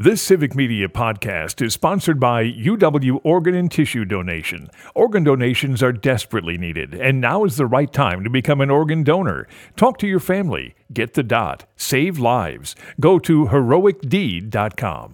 This Civic Media podcast is sponsored by UW Organ and Tissue Donation. Organ donations are desperately needed, and now is the right time to become an organ donor. Talk to your family. Get the dot. Save lives. Go to heroicdeed.com.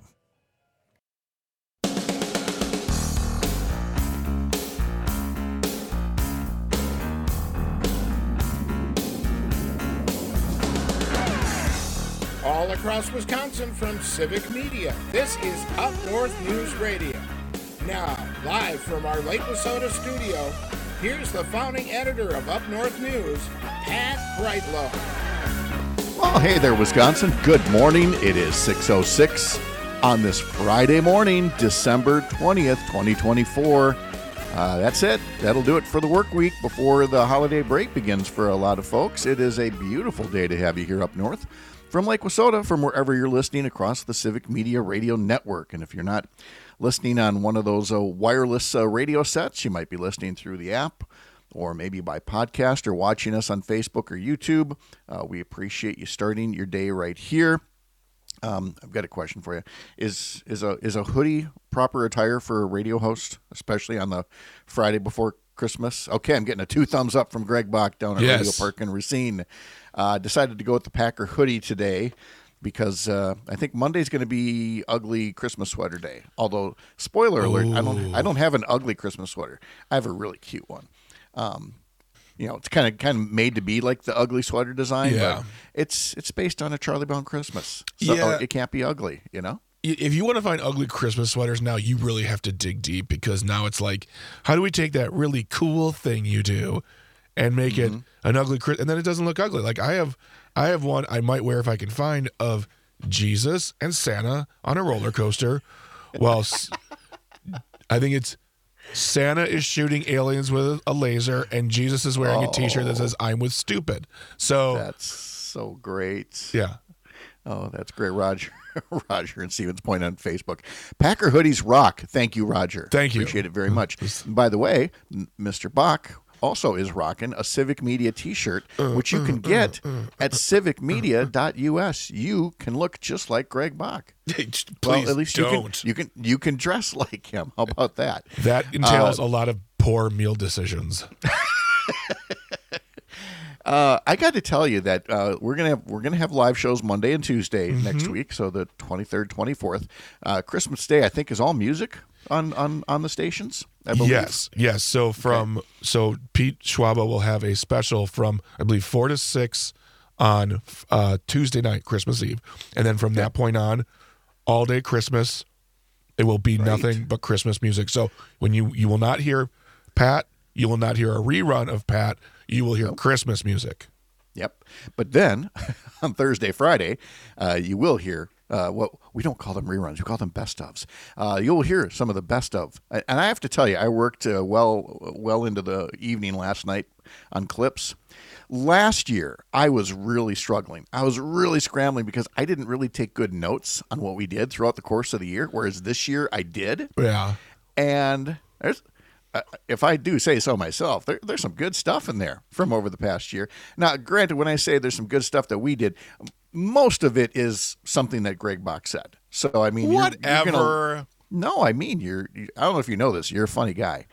All across Wisconsin from Civic Media, this is Up North News Radio. Now, live from our Lake Wissota studio, here's the founding editor of Up North News, Pat Brightlow. Well, hey there, Wisconsin. Good morning. It is 6:06 on this Friday morning, December 20th, 2024. That's it. That'll do it for the work week before the holiday break begins for a lot of folks. It is a beautiful day to have you here up north. From Lake Wissota, from wherever you're listening across the Civic Media Radio Network. And if you're not listening on one of those wireless radio sets, you might be listening through the app or maybe by podcast or watching us on Facebook or YouTube. We appreciate you starting your day right here. I've got a question for you. Is a hoodie proper attire for a radio host, especially on the Friday before Christmas? Okay, I'm getting a 2 thumbs up from Greg Bach down at Radio Park in Racine. Decided to go with the Packer hoodie today because I think Monday's going to be ugly Christmas sweater day. Although, spoiler alert, I don't have an ugly Christmas sweater. I have a really cute one. It's kind of made to be like the ugly sweater design. Yeah. But it's based on a Charlie Brown Christmas. So it can't be ugly, you know? If you want to find ugly Christmas sweaters now, you really have to dig deep because now it's like, how do we take that really cool thing you do and make it an ugly Christmas? And then it doesn't look ugly. Like I have one I might wear if I can find of Jesus and Santa on a roller coaster while I think it's Santa is shooting aliens with a laser and Jesus is wearing a t-shirt that says I'm with stupid. So that's so great. Yeah. Oh, that's great, Roger. Roger and Stevens point on Facebook. Packer hoodies rock. Thank you, Roger. Thank you. Appreciate it very much. By the way, Mr. Bach also is rocking a Civic Media t-shirt, which you can get at civicmedia.us. You can look just like Greg Bach. Please well, at least don't. You can dress like him. How about that? That entails a lot of poor meal decisions. I got to tell you that we're gonna have live shows Monday and Tuesday next week. So the 23rd, 24th, Christmas Day, I think, is all music on the stations. I believe. Yes. So Pete Schwaba will have a special from I believe 4 to 6 on Tuesday night, Christmas Eve, and then from that point on, all day Christmas, it will be nothing but Christmas music. So when you will not hear Pat, you will not hear a rerun of Pat. You will hear Christmas music. Yep. But then on Thursday, Friday, you will hear what we don't call them reruns. We call them best ofs. You'll hear some of the best of. And I have to tell you, I worked well into the evening last night on clips. Last year, I was really struggling. I was really scrambling because I didn't really take good notes on what we did throughout the course of the year, whereas this year I did. Yeah. And if I do say so myself, there's some good stuff in there from over the past year. Now, granted, when I say there's some good stuff that we did, most of it is something that Greg Bach said. So, I mean, whatever. No, I mean, I don't know if you know this. You're a funny guy.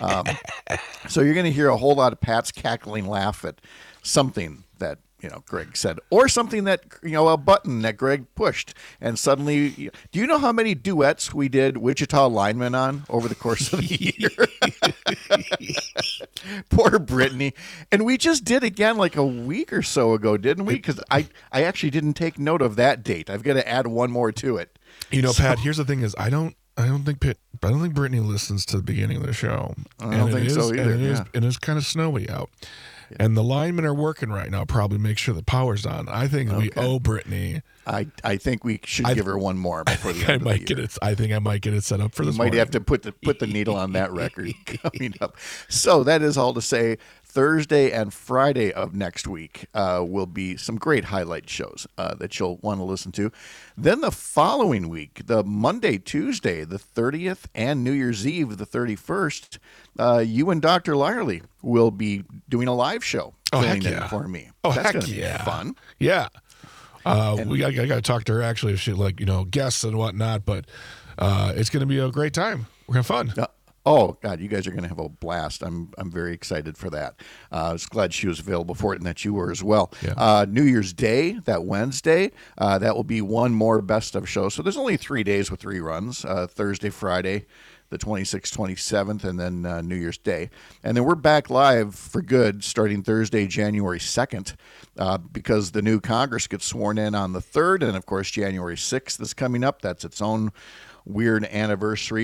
So you're going to hear a whole lot of Pat's cackling laugh at something that, Greg said, or something that, a button that Greg pushed. And suddenly, do you know how many duets we did Wichita linemen on over the course of the year? Poor Brittany. And we just did again like a week or so ago, didn't we? Because I actually didn't take note of that date. I've got to add one more to it. Pat, here's the thing is I don't think Brittany listens to the beginning of the show. I don't think so either. And it's kind of snowy out. And the linemen are working right now, probably make sure the power's on. I think we owe Brittany. I think we should give her one more before the end of the year. I think I might get it set up for this morning. Might have to put the needle on that record coming up. So that is all to say, Thursday and Friday of next week will be some great highlight shows that you'll want to listen to. Then the following week, the Monday, Tuesday, the 30th, and New Year's Eve, the 31st, you and Dr. Lyerly will be doing a live show. Oh, heck in yeah. for me. Oh, That's heck gonna yeah. be fun. Yeah. I got to talk to her actually if she guests and whatnot. But it's going to be a great time. We're going to have fun. Oh, God, you guys are going to have a blast. I'm very excited for that. I was glad she was available for it and that you were as well. Yeah. New Year's Day, that Wednesday, that will be one more best of show. So there's only 3 days with reruns, Thursday, Friday, the 26th, 27th, and then New Year's Day. And then we're back live for good starting Thursday, January 2nd, because the new Congress gets sworn in on the 3rd. And, of course, January 6th is coming up. That's its own weird anniversary.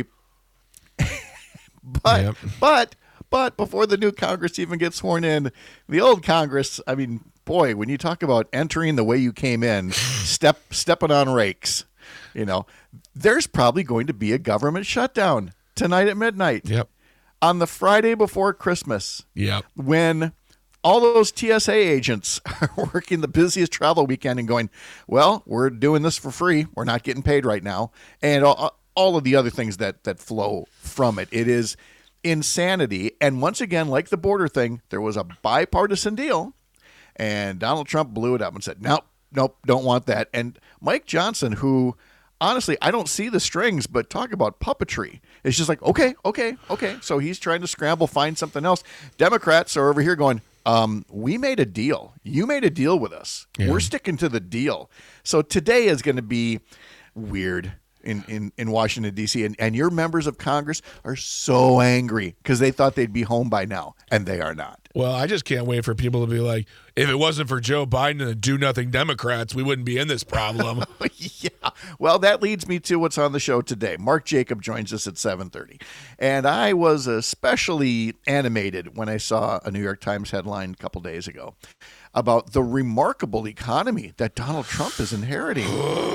But before the new Congress even gets sworn in, the old Congress, I mean, boy, when you talk about entering the way you came in, stepping on rakes, there's probably going to be a government shutdown tonight at midnight. Yep. On the Friday before Christmas. Yep. When all those TSA agents are working the busiest travel weekend and going, well, we're doing this for free. We're not getting paid right now. And all of the other things that flow from it. It is insanity. And once again, like the border thing, there was a bipartisan deal, and Donald Trump blew it up and said, nope, don't want that. And Mike Johnson, who, honestly, I don't see the strings, but talk about puppetry. It's just like, okay. So he's trying to scramble, find something else. Democrats are over here going, we made a deal. You made a deal with us. Yeah. We're sticking to the deal. So today is going to be weird in Washington, D.C., and your members of Congress are so angry because they thought they'd be home by now, and they are not. Well, I just can't wait for people to be like, if it wasn't for Joe Biden and the do-nothing Democrats, we wouldn't be in this problem. Yeah. Well, that leads me to what's on the show today. Mark Jacob joins us at 7:30, and I was especially animated when I saw a New York Times headline a couple days ago about the remarkable economy that Donald Trump is inheriting.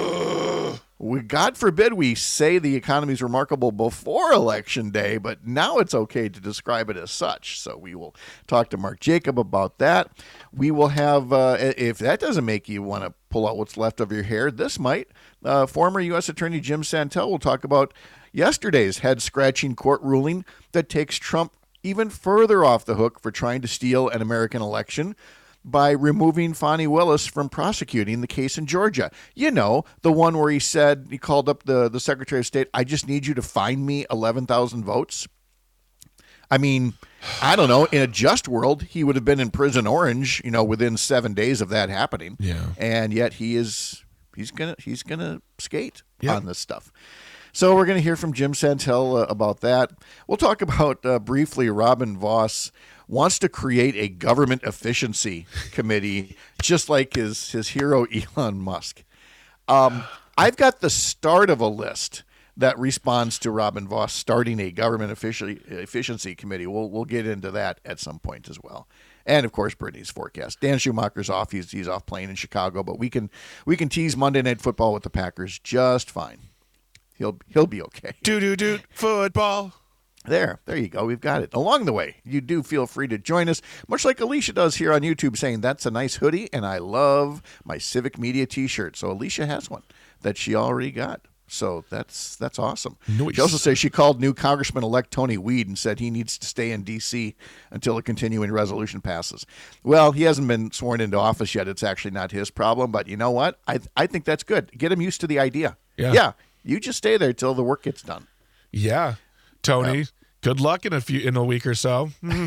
God forbid we say the economy is remarkable before Election Day, but now it's okay to describe it as such. So we will talk to Mark Jacob about that. We will have, if that doesn't make you want to pull out what's left of your hair, this might. Former U.S. Attorney Jim Santel will talk about yesterday's head-scratching court ruling that takes Trump even further off the hook for trying to steal an American election by removing Fani Willis from prosecuting the case in Georgia. The one where he said, he called up the Secretary of State, I just need you to find me 11,000 votes. I mean, I don't know. In a just world, he would have been in Prison Orange, within 7 days of that happening. Yeah. And yet he's gonna skate on this stuff. So we're going to hear from Jim Santel about that. We'll talk about briefly Robin Vos wants to create a government efficiency committee, just like his hero Elon Musk. I've got the start of a list that responds to Robin Vos starting a government efficiency committee. We'll get into that at some point as well. And of course, Brittany's forecast. Dan Schumacher's off. He's off playing in Chicago, but we can tease Monday Night Football with the Packers just fine. He'll be okay. Do football. There you go. We've got it. Along the way, you do feel free to join us, much like Alicia does here on YouTube, saying that's a nice hoodie, and I love my Civic Media T-shirt. So Alicia has one that she already got. So that's awesome. Nice. She also says she called new Congressman-elect Tony Weed and said he needs to stay in D.C. until a continuing resolution passes. Well, he hasn't been sworn into office yet. It's actually not his problem. But you know what? I think that's good. Get him used to the idea. Yeah. You just stay there till the work gets done. Yeah. Tony, good luck in a week or so.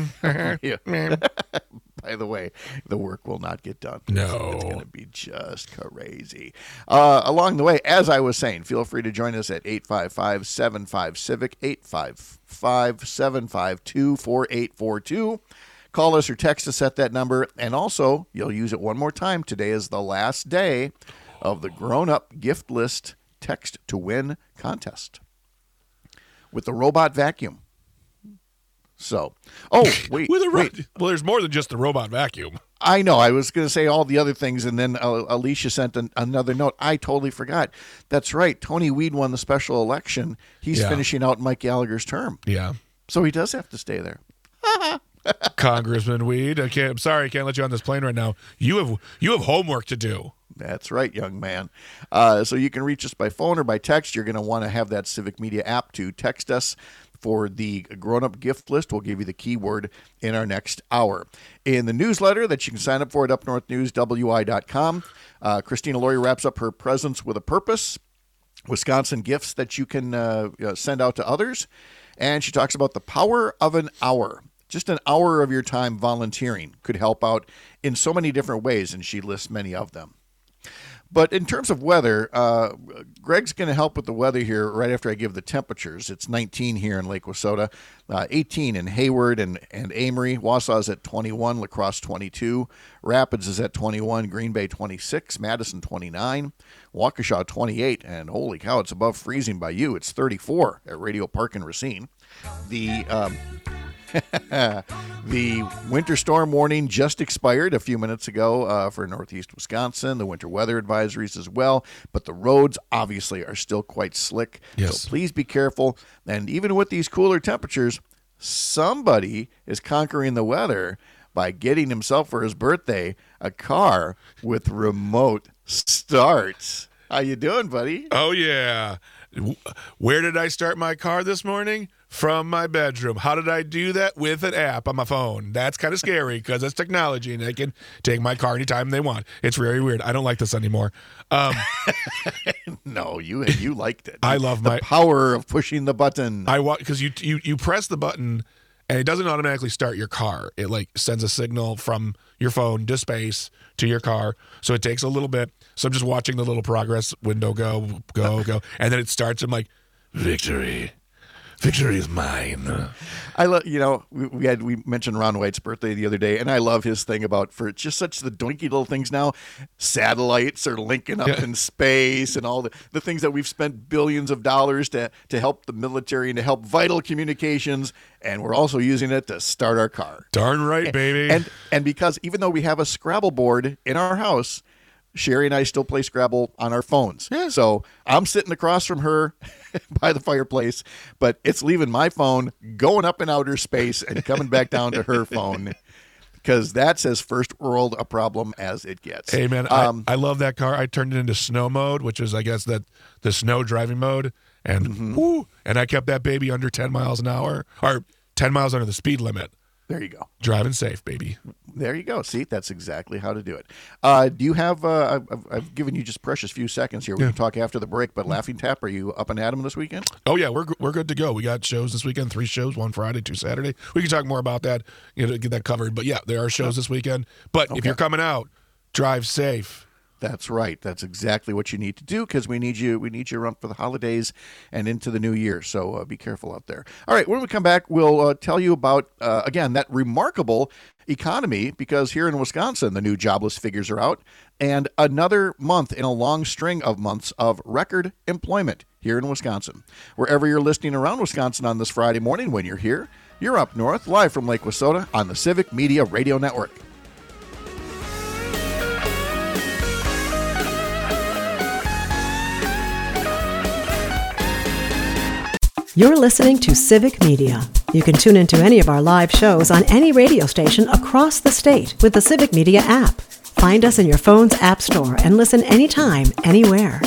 By the way, the work will not get done. No. It's going to be just crazy. Along the way, as I was saying, feel free to join us at 855-75-CIVIC, 855-752-4842. Call us or text us at that number. And also, you'll use it one more time. Today is the last day of the Grown Up Gift List Text to Win contest with the robot vacuum. So, wait. Well, there's more than just the robot vacuum. I know. I was going to say all the other things, and then Alicia sent another note. I totally forgot. That's right. Tony Weed won the special election. He's finishing out Mike Gallagher's term. Yeah. So he does have to stay there. Congressman Weed, I'm sorry, I can't let you on this plane right now. You have homework to do. That's right, young man. So you can reach us by phone or by text. You're going to want to have that Civic Media app to text us. For the grown-up gift list, we'll give you the keyword in our next hour. In the newsletter that you can sign up for at upnorthnewswi.com, Christina Laurie wraps up her Presents with a Purpose, Wisconsin gifts that you can send out to others. And she talks about the power of an hour. Just an hour of your time volunteering could help out in so many different ways, and she lists many of them. But in terms of weather, Greg's going to help with the weather here right after I give the temperatures. It's 19 here in Lake Wissota, 18 in Hayward and Amory. Wausau is at 21, La Crosse 22, Rapids is at 21, Green Bay 26, Madison 29, Waukesha 28, and holy cow, it's above freezing by you. It's 34 at Radio Park in Racine. The winter storm warning just expired a few minutes ago for northeast Wisconsin, the winter weather advisories as well, but the roads obviously are still quite slick. Yes. So please be careful. And even with these cooler temperatures, somebody is conquering the weather by getting himself for his birthday a car with remote start. How you doing, buddy? Oh, yeah. Where did I start my car this morning? From my bedroom. How did I do that? With an app on my phone. That's kind of scary because it's technology and they can take my car anytime they want. It's very weird. I don't like this anymore. No, you liked it. I love the power of pushing the button. Because you press the button and it doesn't automatically start your car. It like sends a signal from your phone to space to your car. So it takes a little bit. So I'm just watching the little progress window go. And then it starts. I'm like, victory. Victory is mine. I love, we mentioned Ron White's birthday the other day, and I love his thing about for just such the doinky little things now. Satellites are linking up in space, and all the things that we've spent billions of dollars to help the military and to help vital communications, and we're also using it to start our car. Darn right, baby. And because even though we have a Scrabble board in our house, Sherry and I still play Scrabble on our phones. Yeah. So I'm sitting across from her by the fireplace, but it's leaving my phone, going up in outer space, and coming back down to her phone because that's as first world a problem as it gets. Hey, man, I love that car. I turned it into snow mode, which is, I guess, that the snow driving mode, and and I kept that baby under 10 miles an hour, or 10 miles under the speed limit. There you go. Driving safe, baby. There you go. See, that's exactly how to do it. Do you have, I've given you just precious few seconds here. We can talk after the break, but Laughing Tap, are you up and at 'em this weekend? Oh, yeah, we're good to go. We got shows this weekend, 3 shows, 1 Friday, 2 Saturday. We can talk more about that, get that covered. But, yeah, there are shows this weekend. But if you're coming out, drive safe. That's right. That's exactly what you need to do because we need you around for the holidays and into the new year. So be careful out there. All right. When we come back, we'll tell you about, again, that remarkable economy because here in Wisconsin, the new jobless figures are out and another month in a long string of months of record employment here in Wisconsin. Wherever you're listening around Wisconsin on this Friday morning, when you're here, you're up north, live from Lake Wissota on the Civic Media Radio Network. You're listening to Civic Media. You can tune into any of our live shows on any radio station across the state with the Civic Media app. Find us in your phone's app store and listen anytime, anywhere.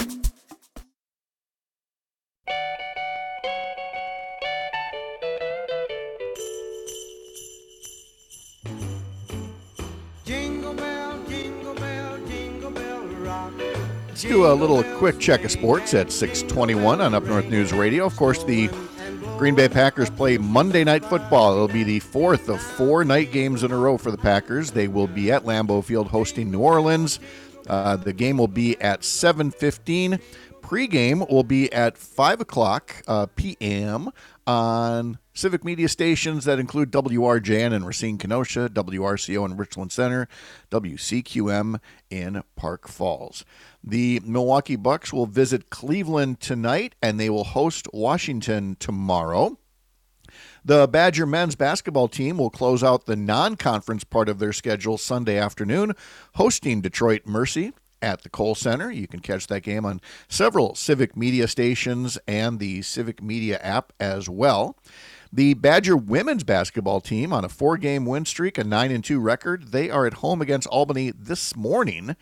Jingle bell, jingle bell, jingle bell rock. Let's do a little quick check of sports at 6:21 on Up North News Radio. Of course, the Green Bay Packers play Monday Night Football. It'll be the 4th of 4 night games in a row for the Packers. They will be at Lambeau Field hosting New Orleans. The game will be at 7:15. Pre-game will be at 5 o'clock p.m. on Civic Media stations that include WRJN in Racine, Kenosha, WRCO in Richland Center, WCQM in Park Falls. The Milwaukee Bucks will visit Cleveland tonight, and they will host Washington tomorrow. The Badger men's basketball team will close out the non-conference part of their schedule Sunday afternoon, hosting Detroit Mercy at the Kohl Center. You can catch that game on several Civic Media stations and the Civic Media app as well. The Badger women's basketball team on a 4-game win streak, a 9-2 record. They are at home against Albany this morning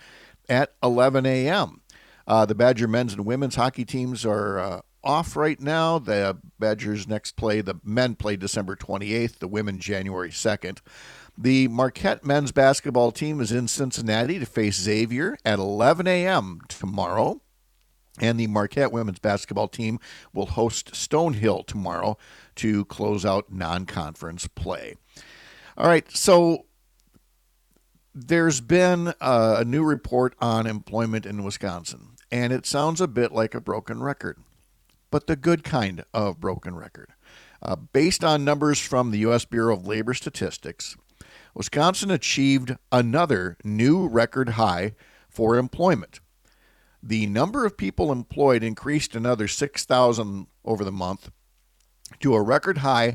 at 11 a.m. The Badger men's and women's hockey teams are off right now. The Badgers the men play December 28th, the women January 2nd. The Marquette men's basketball team is in Cincinnati to face Xavier at 11 a.m. tomorrow. And the Marquette women's basketball team will host Stonehill tomorrow to close out non-conference play. All right, so there's been a new report on employment in Wisconsin, and it sounds a bit like a broken record, but the good kind of broken record. Based on numbers from the U.S. Bureau of Labor Statistics, Wisconsin achieved another new record high for employment. The number of people employed increased another 6,000 over the month to a record high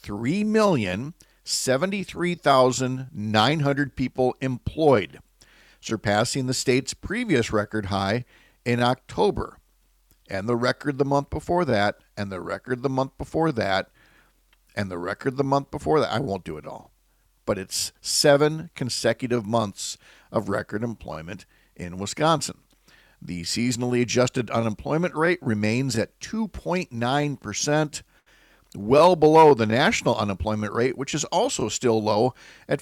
3,073,900 people employed, surpassing the state's previous record high in October, and the record the month before that, and the record the month before that, and the record the month before that. I won't do it all, but it's 7 consecutive months of record employment in Wisconsin. The seasonally adjusted unemployment rate remains at 2.9%, well below the national unemployment rate, which is also still low at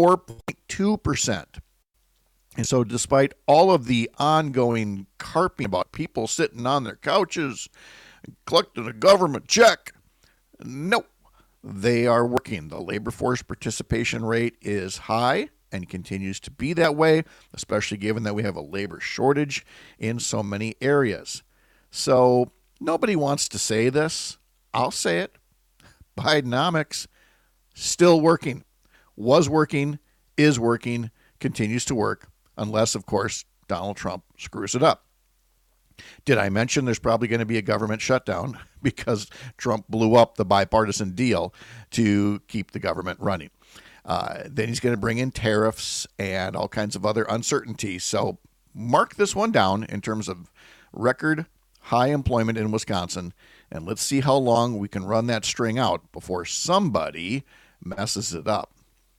4.2%. And so despite all of the ongoing carping about people sitting on their couches and collecting a government check, nope, they are working. The labor force participation rate is high and continues to be that way, especially given that we have a labor shortage in so many areas. So nobody wants to say this. I'll say it. Bidenomics, still working. Was working, is working, continues to work, unless, of course, Donald Trump screws it up. Did I mention there's probably going to be a government shutdown because Trump blew up the bipartisan deal to keep the government running? Then he's going to bring in tariffs and all kinds of other uncertainties. So mark this one down in terms of record high employment in Wisconsin, and let's see how long we can run that string out before somebody messes it up.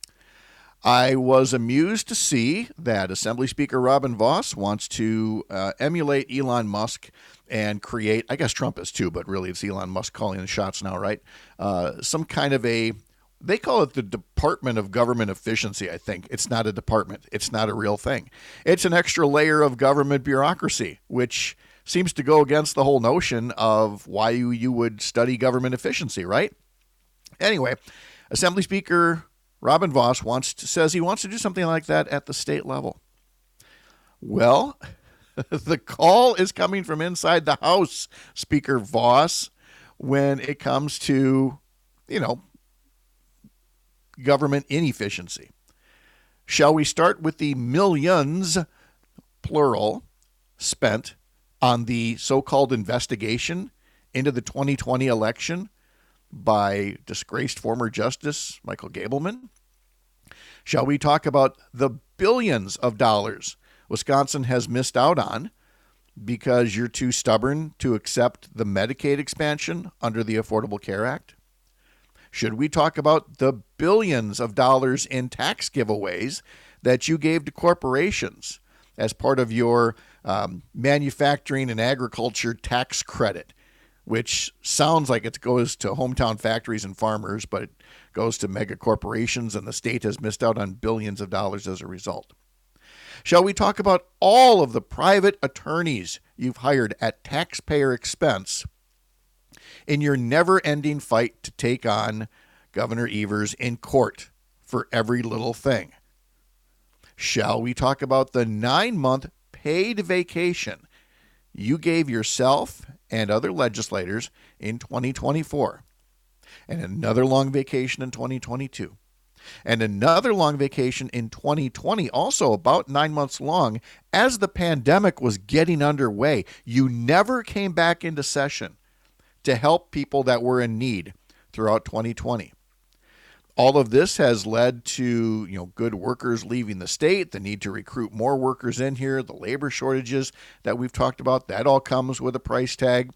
I was amused to see that Assembly Speaker Robin Vos wants to emulate Elon Musk and create, I guess Trump is too, but really it's Elon Musk calling the shots now, right? Some kind of they call it the Department of Government Efficiency, I think. It's not a department. It's not a real thing. It's an extra layer of government bureaucracy, which seems to go against the whole notion of why you would study government efficiency, right? Anyway, Assembly Speaker Robin Vos says he wants to do something like that at the state level. Well, the call is coming from inside the House, Speaker Vos, when it comes to, government inefficiency. Shall we start with the millions, plural, spent on the so-called investigation into the 2020 election by disgraced former Justice Michael Gableman? Shall we talk about the billions of dollars Wisconsin has missed out on because you're too stubborn to accept the Medicaid expansion under the Affordable Care Act? Should we talk about the billions of dollars in tax giveaways that you gave to corporations as part of your manufacturing and agriculture tax credit, which sounds like it goes to hometown factories and farmers, but it goes to mega corporations, and the state has missed out on billions of dollars as a result? Shall we talk about all of the private attorneys you've hired at taxpayer expense in your never-ending fight to take on Governor Evers in court for every little thing? Shall we talk about the 9-month paid vacation you gave yourself and other legislators in 2024, and another long vacation in 2022, and another long vacation in 2020, also about 9 months long, as the pandemic was getting underway? You never came back into session to help people that were in need throughout 2020. All of this has led to, good workers leaving the state, the need to recruit more workers in here, the labor shortages that we've talked about. That all comes with a price tag.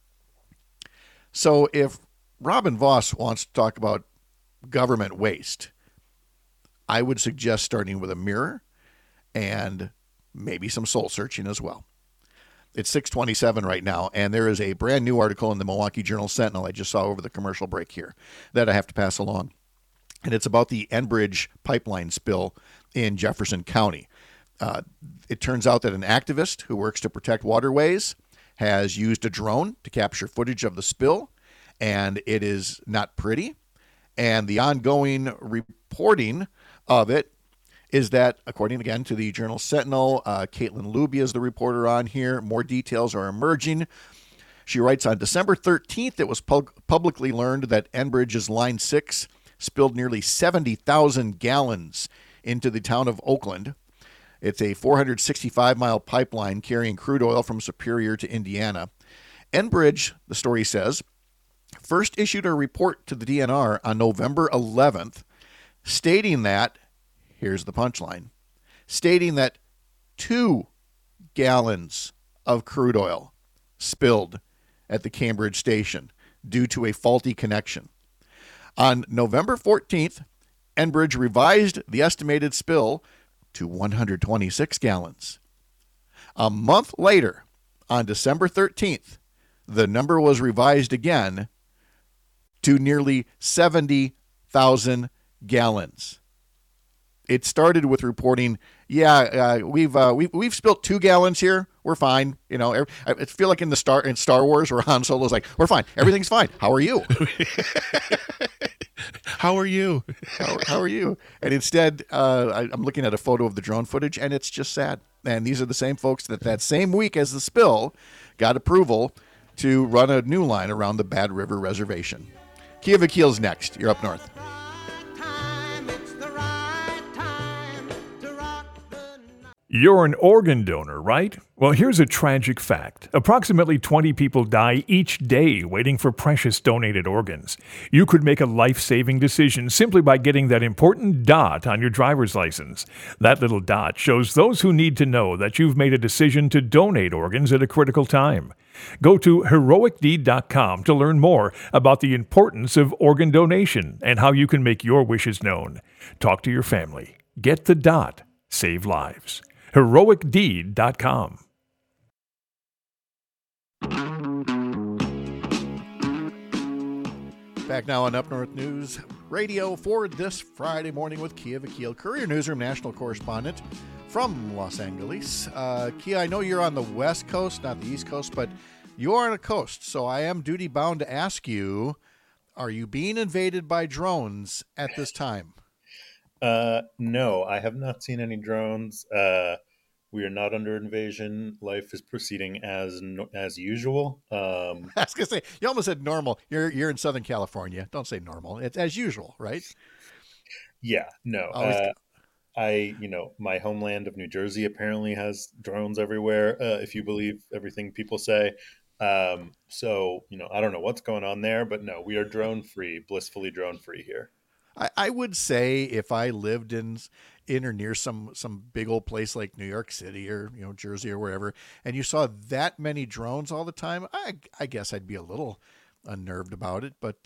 So if Robin Vos wants to talk about government waste, I would suggest starting with a mirror and maybe some soul searching as well. It's 6:27 right now, and there is a brand new article in the Milwaukee Journal-Sentinel I just saw over the commercial break here that I have to pass along. And it's about the Enbridge pipeline spill in Jefferson County. It turns out that an activist who works to protect waterways has used a drone to capture footage of the spill, and it is not pretty. And the ongoing reporting of it is that, according again to the Journal-Sentinel, Caitlin Luby is the reporter on here. More details are emerging. She writes, on December 13th, it was publicly learned that Enbridge's Line 6 spilled nearly 70,000 gallons into the town of Oakland. It's a 465-mile pipeline carrying crude oil from Superior to Indiana. Enbridge, the story says, first issued a report to the DNR on November 11th, stating that, here's the punchline, stating that 2 gallons of crude oil spilled at the Cambridge station due to a faulty connection. On November 14th, Enbridge revised the estimated spill to 126 gallons. A month later, on December 13th, the number was revised again to nearly 70,000 gallons. It started with reporting, we've spilled 2 gallons here. We're fine. You know, I feel like in Star Wars where Han Solo's like, we're fine. Everything's fine. How are you? How are you? How are you? And instead, I'm looking at a photo of the drone footage, and it's just sad. And these are the same folks that same week as the spill got approval to run a new line around the Bad River Reservation. Kia Vakil's next. You're up north. You're an organ donor, right? Well, here's a tragic fact. Approximately 20 people die each day waiting for precious donated organs. You could make a life-saving decision simply by getting that important dot on your driver's license. That little dot shows those who need to know that you've made a decision to donate organs at a critical time. Go to heroicdeed.com to learn more about the importance of organ donation and how you can make your wishes known. Talk to your family. Get the dot. Save lives. heroicdeed.com. Back now on Up North News Radio for this Friday morning with Kia Vakil, Courier Newsroom national correspondent from Los Angeles. Kia, I know you're on the West Coast, not the East Coast, but you are on a coast, so I am duty bound to ask you, are you being invaded by drones at this time? No, I have not seen any drones. We are not under invasion. Life is proceeding as usual. I was gonna say, you almost said normal. You're in Southern California. Don't say normal. It's as usual, right? Yeah, no. My homeland of New Jersey apparently has drones everywhere. If you believe everything people say. So I don't know what's going on there, but no, we are drone free, blissfully drone free here. I would say if I lived in or near some big old place like New York City or Jersey or wherever, and you saw that many drones all the time, I guess I'd be a little unnerved about it. But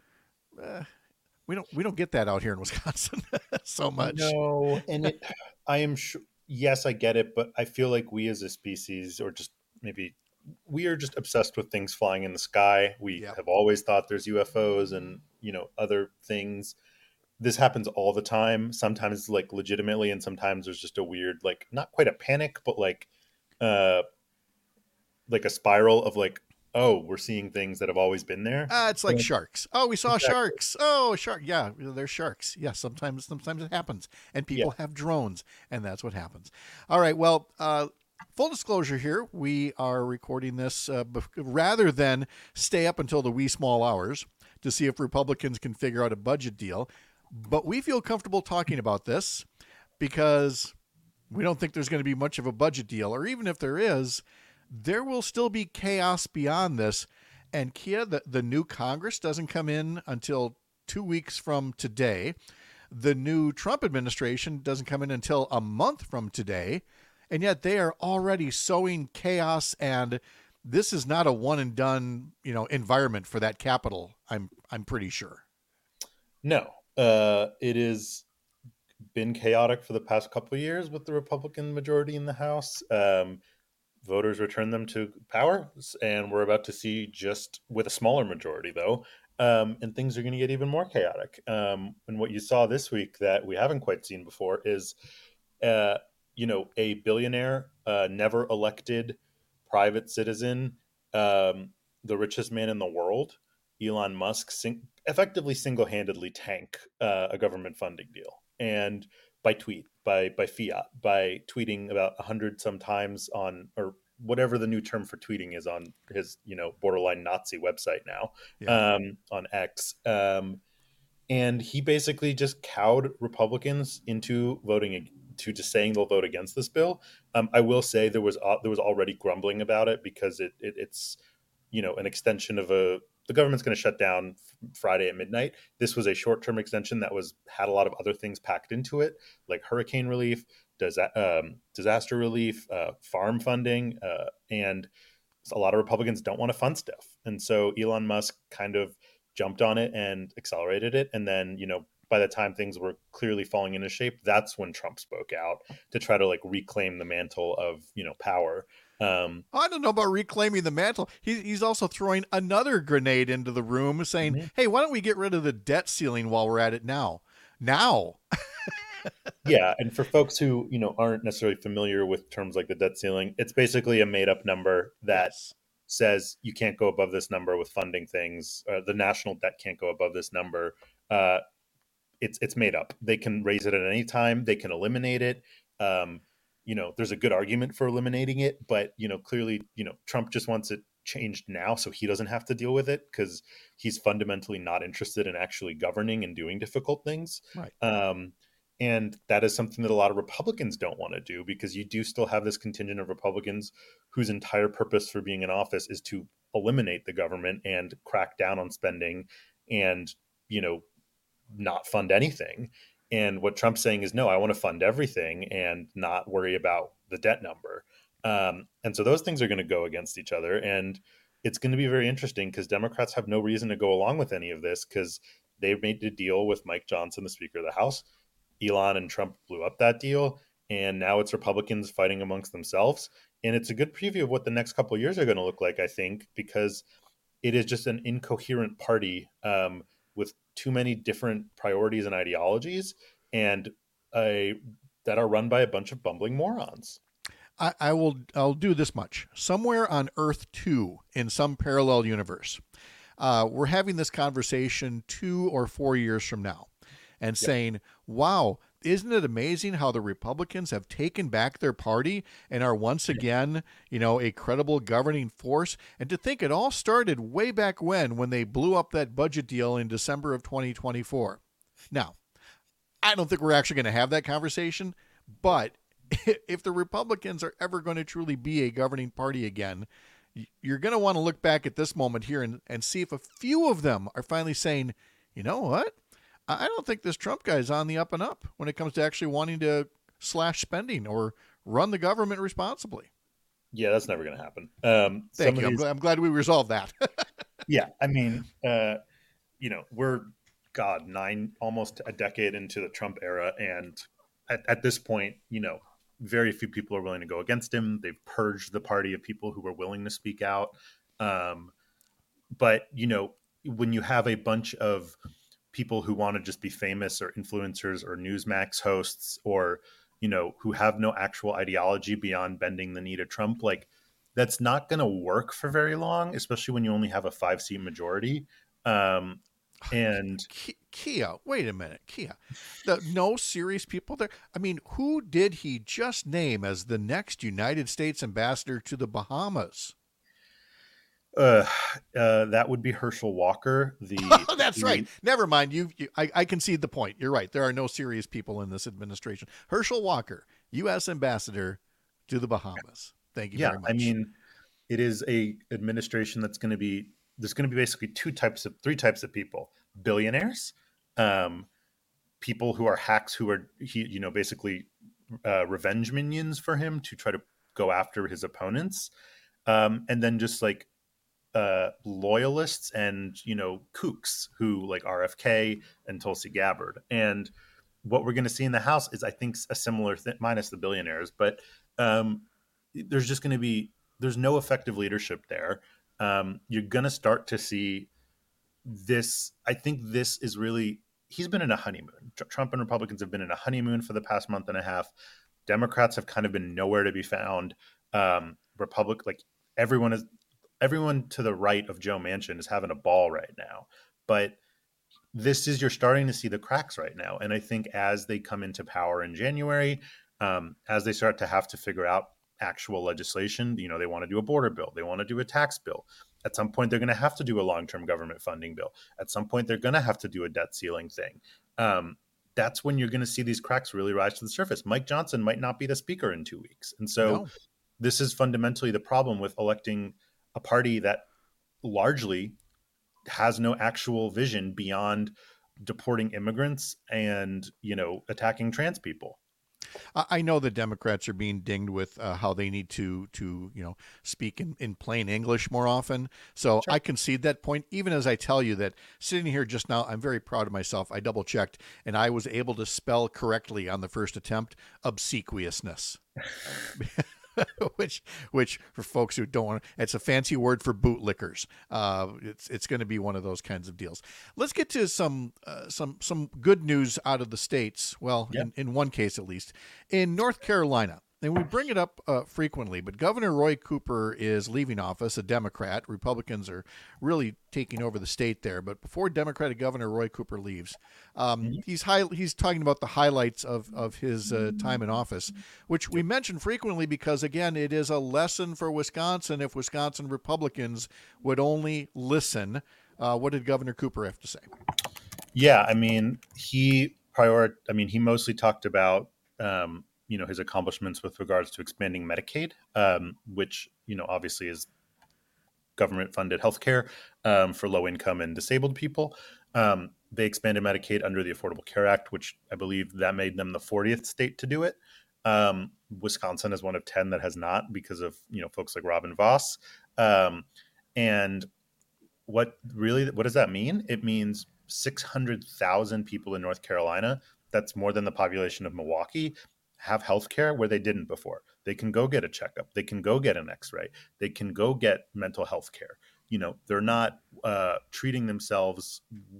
we don't get that out here in Wisconsin so much. No, and I am sure. Yes, I get it, but I feel like we as a species, or just maybe we are just obsessed with things flying in the sky. We have always thought there's UFOs and other things. This happens all the time, sometimes like legitimately, and sometimes there's just a weird, like not quite a panic, but like a spiral of like, oh, we're seeing things that have always been there. It's like sharks. Oh, we saw sharks. Oh, shark. Yeah, there's sharks. Yeah, sometimes it happens. And people have drones, and that's what happens. All right, well, full disclosure here, we are recording this rather than stay up until the wee small hours to see if Republicans can figure out a budget deal. But we feel comfortable talking about this because we don't think there's going to be much of a budget deal, or even if there is, there will still be chaos beyond this. And Kia, the new Congress doesn't come in until 2 weeks from today. The new Trump administration doesn't come in until a month from today. And yet they are already sowing chaos, and this is not a one and done, environment for that Capitol. I'm pretty sure. No, it is been chaotic for the past couple of years with the Republican majority in the House. Voters returned them to power, and we're about to see, just with a smaller majority though, and things are going to get even more chaotic. And what you saw this week that we haven't quite seen before is, uh, a billionaire, never elected private citizen, um, the richest man in the world, Elon Musk, effectively single-handedly tank a government funding deal, and by tweet, by fiat, by tweeting about 100 sometimes on, or whatever the new term for tweeting is, on his borderline Nazi website now, Yeah. on X. And he basically just cowed Republicans into voting, to just saying they'll vote against this bill. I will say there was already grumbling about it, because it's an extension of the government's going to shut down Friday at midnight. This was a short-term extension that had a lot of other things packed into it, like hurricane relief, disaster relief, farm funding, and a lot of Republicans don't want to fund stuff. And so Elon Musk kind of jumped on it and accelerated it. And then, by the time things were clearly falling into shape, that's when Trump spoke out to try to reclaim the mantle of, power. I don't know about reclaiming the mantle. He's also throwing another grenade into the room, saying, "Hey, why don't we get rid of the debt ceiling while we're at it now?" Now. Yeah, and for folks who aren't necessarily familiar with terms like the debt ceiling, it's basically a made-up number that says you can't go above this number with funding things. The national debt can't go above this number. It's made up. They can raise it at any time. They can eliminate it. There's a good argument for eliminating it, but clearly, Trump just wants it changed now so he doesn't have to deal with it, because he's fundamentally not interested in actually governing and doing difficult things. Right. And that is something that a lot of Republicans don't want to do, because you do still have this contingent of Republicans whose entire purpose for being in office is to eliminate the government and crack down on spending and, not fund anything. And what Trump's saying is, no, I want to fund everything and not worry about the debt number. And so those things are going to go against each other. And it's going to be very interesting, because Democrats have no reason to go along with any of this, because they've made a deal with Mike Johnson, the Speaker of the House. Elon and Trump blew up that deal, and now it's Republicans fighting amongst themselves. And it's a good preview of what the next couple of years are going to look like, I think, because it is just an incoherent party, with too many different priorities and ideologies, and that are run by a bunch of bumbling morons. I'll do this much. Somewhere on Earth 2, in some parallel universe, we're having this conversation 2 or 4 years from now, and saying, wow, isn't it amazing how the Republicans have taken back their party and are once again, a credible governing force? And to think it all started way back when they blew up that budget deal in December of 2024. Now, I don't think we're actually going to have that conversation, but if the Republicans are ever going to truly be a governing party again, you're going to want to look back at this moment here and see if a few of them are finally saying, you know what? I don't think this Trump guy is on the up and up when it comes to actually wanting to slash spending or run the government responsibly. Yeah, that's never going to happen. Thank you. I'm glad we resolved that. Yeah, I mean, we're almost a decade into the Trump era, and at this point, very few people are willing to go against him. They've purged the party of people who were willing to speak out. But when you have a bunch of people who want to just be famous, or influencers, or Newsmax hosts, or who have no actual ideology beyond bending the knee to Trump, that's not going to work for very long, especially when you only have a 5-seat majority. And Kia, wait a minute, Kia, no serious people there. I mean, who did he just name as the next United States ambassador to the Bahamas? That would be Herschel Walker. That's right. Never mind. I concede the point. You're right. There are no serious people in this administration. Herschel Walker, U.S. ambassador to the Bahamas. Thank you very much. I mean, it is a administration there's going to be basically three types of people: billionaires, people who are hacks, who are basically revenge minions for him to try to go after his opponents, and then just loyalists and kooks who like RFK and Tulsi Gabbard. And what we're going to see in the House is, I think, a similar thing, minus the billionaires. But there's just going to be there's no effective leadership there. You're going to start to see this. I think this is really he's been in a honeymoon. Trump and Republicans have been in a honeymoon for the past month and a half. Democrats have kind of been nowhere to be found. Everyone to the right of Joe Manchin is having a ball right now. But you're starting to see the cracks right now. And I think as they come into power in January, as they start to have to figure out actual legislation, they want to do a border bill. They want to do a tax bill. At some point, they're going to have to do a long-term government funding bill. At some point, they're going to have to do a debt ceiling thing. That's when you're going to see these cracks really rise to the surface. Mike Johnson might not be the speaker in 2 weeks. And so this is fundamentally the problem with electing a party that largely has no actual vision beyond deporting immigrants and, attacking trans people. I know the Democrats are being dinged with how they need to speak in plain English more often. So sure. I concede that point, even as I tell you that sitting here just now, I'm very proud of myself. I double checked and I was able to spell correctly on the first attempt, obsequiousness. which for folks who don't want to, it's a fancy word for bootlickers. It's going to be one of those kinds of deals. Let's get to some good news out of the states. Well, yeah. in one case at least, in North Carolina. And we bring it up frequently, but Governor Roy Cooper is leaving office, a Democrat. Republicans are really taking over the state there. But before Democratic Governor Roy Cooper leaves, he's talking about the highlights of his time in office, which we mention frequently because, again, it is a lesson for Wisconsin if Wisconsin Republicans would only listen. What did Governor Cooper have to say? Yeah, he mostly talked about his accomplishments with regards to expanding Medicaid, which, obviously is government-funded healthcare for low-income and disabled people. They expanded Medicaid under the Affordable Care Act, which I believe that made them the 40th state to do it. Wisconsin is one of 10 that has not because of, folks like Robin Voss. And what does that mean? It means 600,000 people in North Carolina. That's more than the population of Milwaukee. Have healthcare where they didn't before. They can go get a checkup. They can go get an x-ray. They can go get mental health care. They're not treating themselves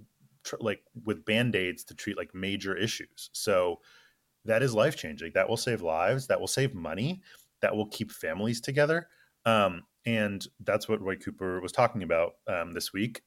with Band-Aids to treat like major issues. So that is life-changing. That will save lives. That will save money. That will keep families together. And that's what Roy Cooper was talking about this week.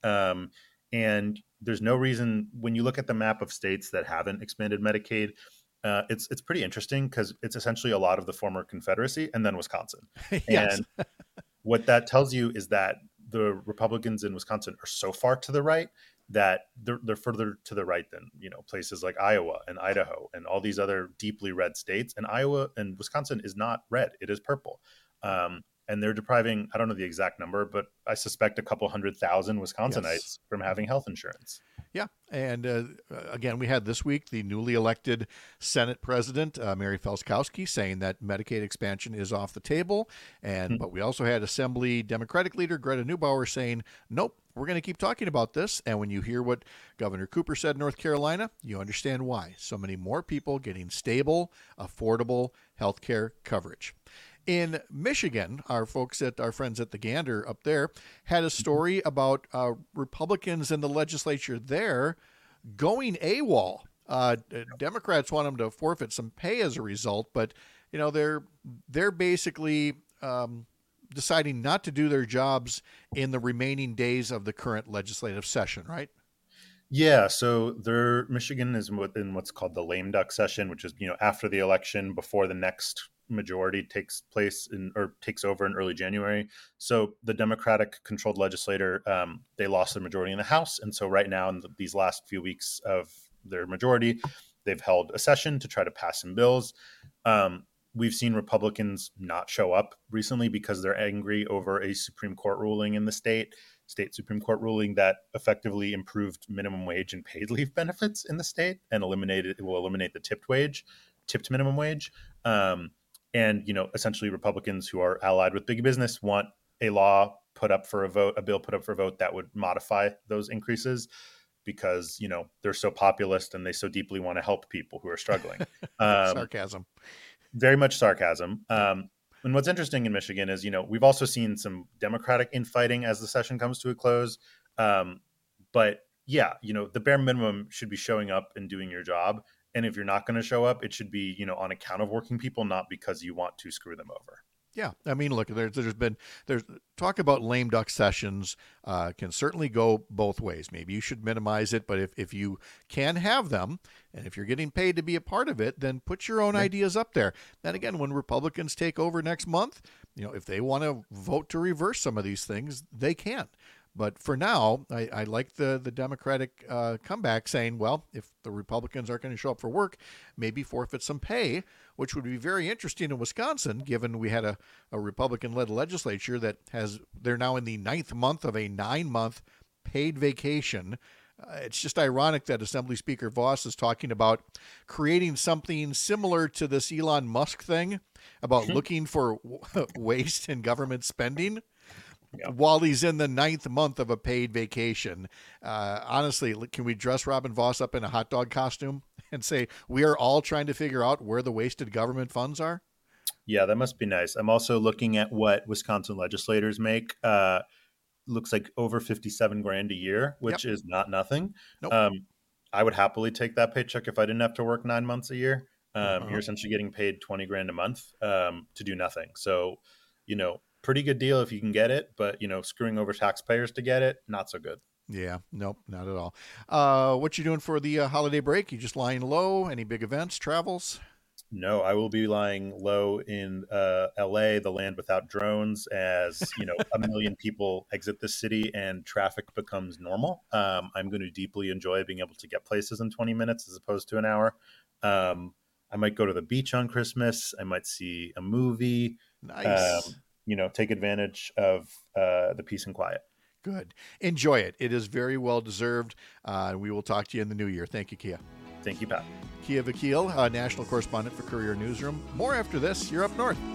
And there's no reason when you look at the map of states that haven't expanded Medicaid, it's pretty interesting because it's essentially a lot of the former Confederacy and then Wisconsin. Yes. And what that tells you is that the Republicans in Wisconsin are so far to the right that they're further to the right than, places like Iowa and Idaho and all these other deeply red states. And Iowa and Wisconsin is not red. It is purple. And they're depriving, I don't know the exact number, but I suspect a couple 100,000 Wisconsinites from having health insurance. Yeah. And again, we had this week the newly elected Senate President, Mary Felskowski, saying that Medicaid expansion is off the table. But we also had Assembly Democratic leader Greta Neubauer saying, nope, we're going to keep talking about this. And when you hear what Governor Cooper said in North Carolina, you understand why. So many more people getting stable, affordable health care coverage. In Michigan, our friends at the Gander up there had a story about Republicans in the legislature there going AWOL. Democrats want them to forfeit some pay as a result, but they're basically deciding not to do their jobs in the remaining days of the current legislative session, right? Yeah, so Michigan is in what's called the lame duck session, which is after the election, before the next majority takes over in early January. So the Democratic controlled legislature, they lost the majority in the House. And so right now in these last few weeks of their majority, they've held a session to try to pass some bills. We've seen Republicans not show up recently because they're angry over a Supreme Court ruling in the state Supreme Court ruling that effectively improved minimum wage and paid leave benefits in the state and will eliminate the tipped minimum wage. And, essentially Republicans who are allied with big business want a bill put up for a vote that would modify those increases. because, they're so populist and they so deeply want to help people who are struggling. Sarcasm. Very much sarcasm. And what's interesting in Michigan is, we've also seen some Democratic infighting as the session comes to a close. But yeah, the bare minimum should be showing up and doing your job. And if you're not going to show up, it should be, on account of working people, not because you want to screw them over. Yeah, I mean, look, there's talk about lame duck sessions can certainly go both ways. Maybe you should minimize it, but if you can have them, and if you're getting paid to be a part of it, then put your own ideas up there. Then again, when Republicans take over next month, if they want to vote to reverse some of these things, they can. But for now, I like the Democratic comeback saying, well, if the Republicans aren't going to show up for work, maybe forfeit some pay, which would be very interesting in Wisconsin, given we had a Republican-led legislature they're now in the 9th month of a 9-month paid vacation. It's just ironic that Assembly Speaker Vos is talking about creating something similar to this Elon Musk thing about looking for waste in government spending. Yeah. While he's in the 9th month of a paid vacation. Honestly, can we dress Robin Vos up in a hot dog costume and say, we are all trying to figure out where the wasted government funds are? Yeah, that must be nice. I'm also looking at what Wisconsin legislators make. Looks like over $57,000 a year, which is not nothing. Nope. I would happily take that paycheck if I didn't have to work 9 months a year. You're essentially getting paid $20,000 a month to do nothing. So, pretty good deal if you can get it, but screwing over taxpayers to get it, not so good. Yeah, nope, not at all. What you doing for the holiday break? You just lying low? Any big events, travels? No, I will be lying low in LA, the land without drones, as a million people exit the city and traffic becomes normal. I'm going to deeply enjoy being able to get places in 20 minutes as opposed to an hour. I might go to the beach on Christmas. I might see a movie. Nice. Take advantage of the peace and quiet. Good. Enjoy it. It is very well deserved. We will talk to you in the new year. Thank you, Kia. Thank you, Pat. Kia Vakil, national correspondent for Courier Newsroom. More after this. You're up north.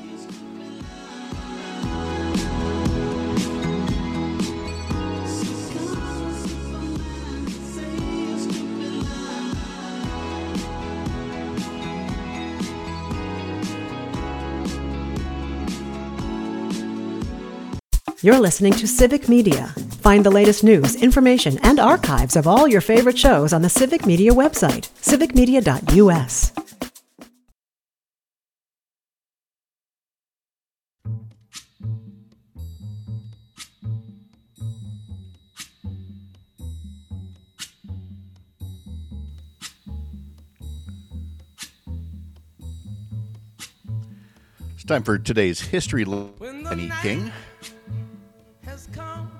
You're listening to Civic Media. Find the latest news, information, and archives of all your favorite shows on the Civic Media website, civicmedia.us. It's time for today's History Lenny King. Come,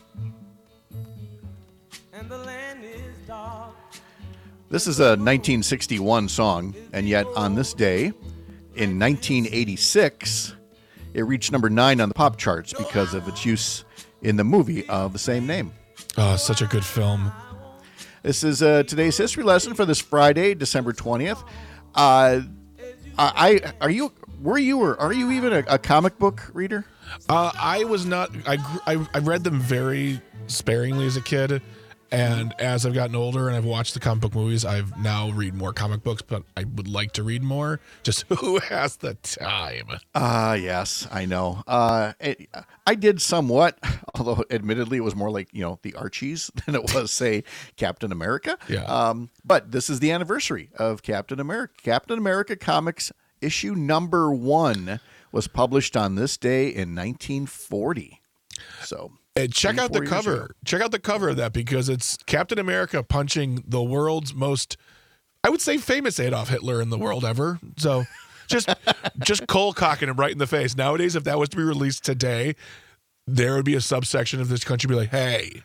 and the land is dark. This is a 1961 song, and yet on this day, in 1986, it reached number 9 on the pop charts because of its use in the movie of the same name. Oh, such a good film. This is today's history lesson for this Friday, December 20th. Are you even a comic book reader? I was not. I read them very sparingly as a kid, and as I've gotten older and I've watched the comic book movies, I've now read more comic books. But I would like to read more. Just who has the time? Yes, I know. I did somewhat, although admittedly it was more like the Archies than it was, say, Captain America. Yeah. But this is the anniversary of Captain America. Captain America Comics issue number 1 was published on this day in 1940. So check out the cover. Check out the cover of that, because it's Captain America punching the world's most, I would say, famous Adolf Hitler in the world ever. So just cold cocking him right in the face. Nowadays, if that was to be released today, there would be a subsection of this country be like, hey.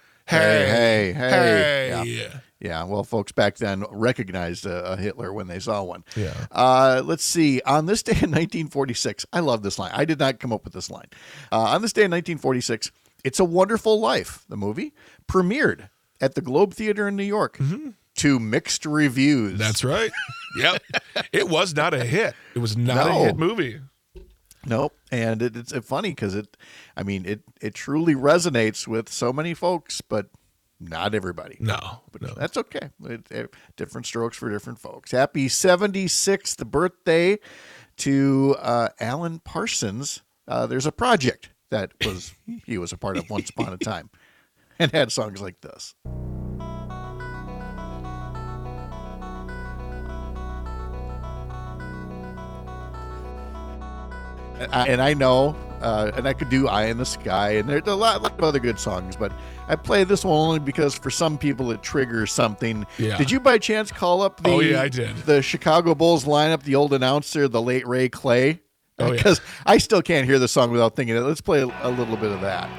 Yeah, well, folks back then recognized a Hitler when they saw one. Yeah. Let's see. On this day in 1946, I love this line. I did not come up with this line. On this day in 1946, It's a Wonderful Life, the movie, premiered at the Globe Theater in New York to mixed reviews. That's right. Yep. It was not a hit. It was not a hit movie. Nope. And it's funny because it truly resonates with so many folks, but Not everybody. No. That's okay. Different strokes for different folks. Happy 76th birthday to Alan Parsons. There's a project that he was a part of once upon a time and had songs like this. And I know, and I could do Eye in the Sky, and there's a lot of other good songs, but I play this one only because for some people it triggers something. Yeah. Did you by chance call up I did. The Chicago Bulls lineup, the old announcer, the late Ray Clay? Oh, yeah. Because I still can't hear the song without thinking it. Let's play a little bit of that.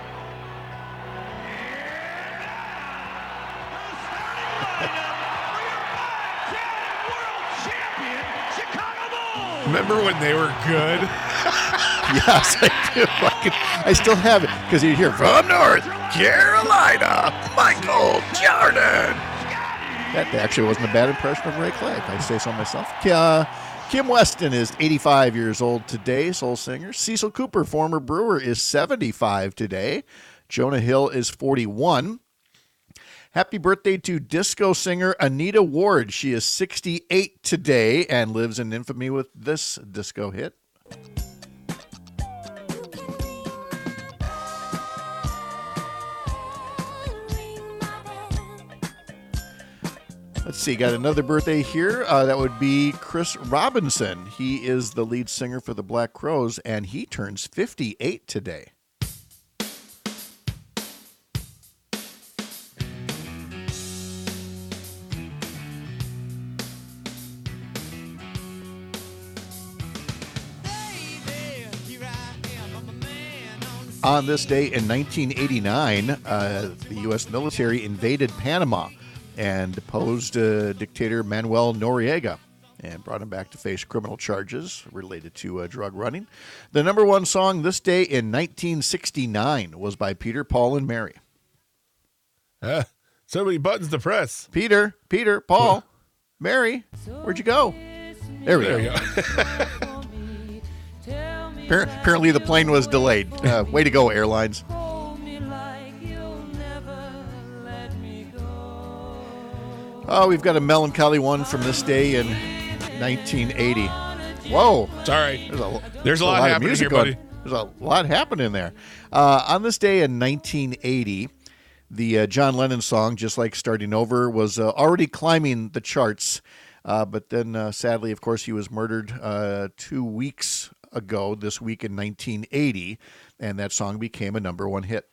Remember when they were good? Yes, I do. I still have it because you hear from North Carolina, Michael Jordan. That actually wasn't a bad impression of Ray Clay, if I say so myself. Kim Weston is 85 years old today, soul singer. Cecil Cooper, former Brewer, is 75 today. Jonah Hill is 41. Happy birthday to disco singer Anita Ward. She is 68 today and lives in infamy with this disco hit. Let's see, got another birthday here. That would be Chris Robinson. He is the lead singer for the Black Crowes, and he turns 58 today. On this day in 1989, the U.S. military invaded Panama and deposed dictator Manuel Noriega and brought him back to face criminal charges related to drug running. The number one song this day in 1969 was by Peter, Paul, and Mary. So many buttons to press. Peter, Paul, Mary, where'd you go? There we go. Apparently the plane was delayed. Way to go, airlines. Oh, we've got a melancholy one from this day in 1980. Whoa. It's all right. There's a lot happening here, buddy. There's a lot happening there. On this day in 1980, the John Lennon song, Just Like Starting Over, was already climbing the charts. But then, sadly, of course, he was murdered 2 weeks ago, this week in 1980, and that song became a number one hit.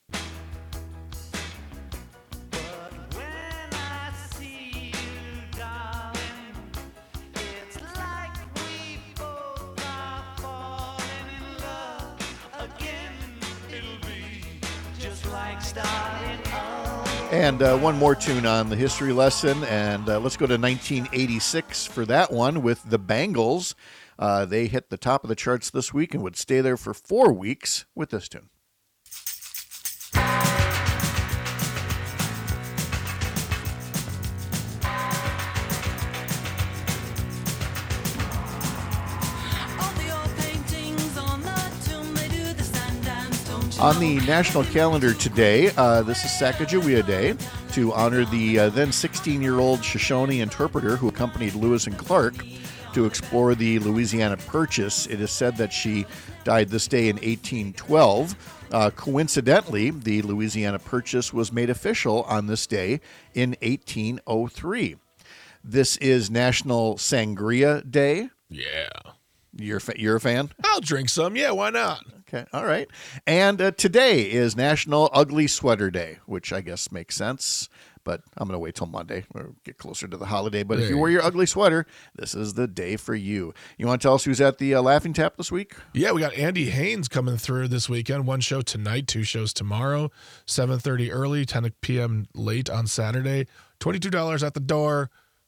And one more tune on the history lesson, and let's go to 1986 for that one with the Bangles. They hit the top of the charts this week and would stay there for 4 weeks with this tune. On the national calendar today, this is Sacagawea Day, to honor the then 16-year-old Shoshone interpreter who accompanied Lewis and Clark to explore the Louisiana Purchase. It is said that she died this day in 1812. Coincidentally, the Louisiana Purchase was made official on this day in 1803. This is National Sangria Day. Yeah. You're a fan? I'll drink some. Yeah, why not? Okay, all right. And today is National Ugly Sweater Day, which I guess makes sense, but I'm going to wait till Monday. We'll get closer to the holiday. But if you wear your ugly sweater, this is the day for you. You want to tell us who's at the Laughing Tap this week? Yeah, we got Andy Haynes coming through this weekend. 1 show tonight, 2 shows tomorrow, 7:30 early, 10 p.m. late on Saturday. $22 at the door,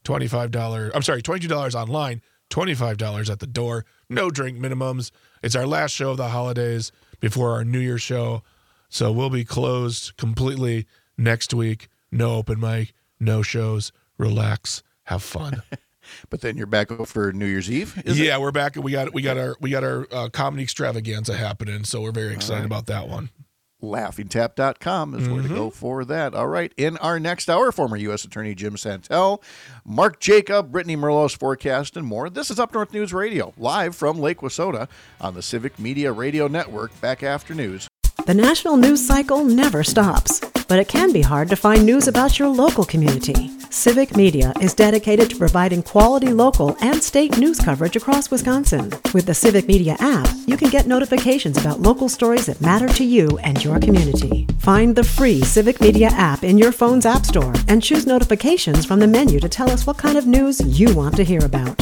$22 online, $25 at the door. No drink minimums. It's our last show of the holidays before our New Year's show. So we'll be closed completely next week. No open mic, no shows. Relax, have fun. But then you're back for New Year's Eve? Yeah, we're back. We got our comedy extravaganza happening, so we're very excited about that one. LaughingTap.com is where to go for that. All right. In our next hour, former U.S. Attorney Jim Santel, Mark Jacob, Brittany Merlos forecast, and more. This is Up North News Radio, live from Lake Wissota on the Civic Media Radio Network, back after news. The national news cycle never stops, but it can be hard to find news about your local community. Civic Media is dedicated to providing quality local and state news coverage across Wisconsin. With the Civic Media app, you can get notifications about local stories that matter to you and your community. Find the free Civic Media app in your phone's app store and choose notifications from the menu to tell us what kind of news you want to hear about.